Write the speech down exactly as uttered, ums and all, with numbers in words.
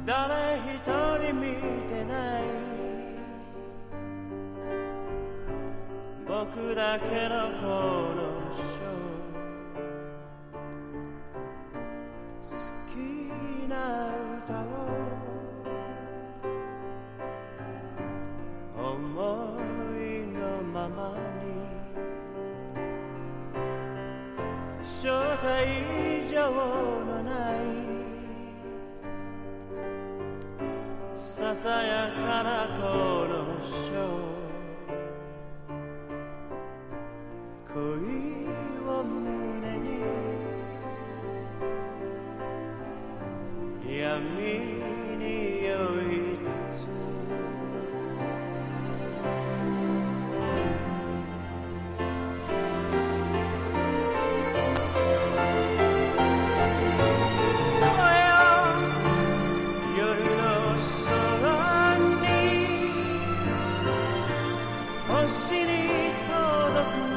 誰一人見てない僕だけのこのショー好きな歌を思いのままに正体以上のないささやかなこのショー恋を胸に闇に酔いつつ星に届く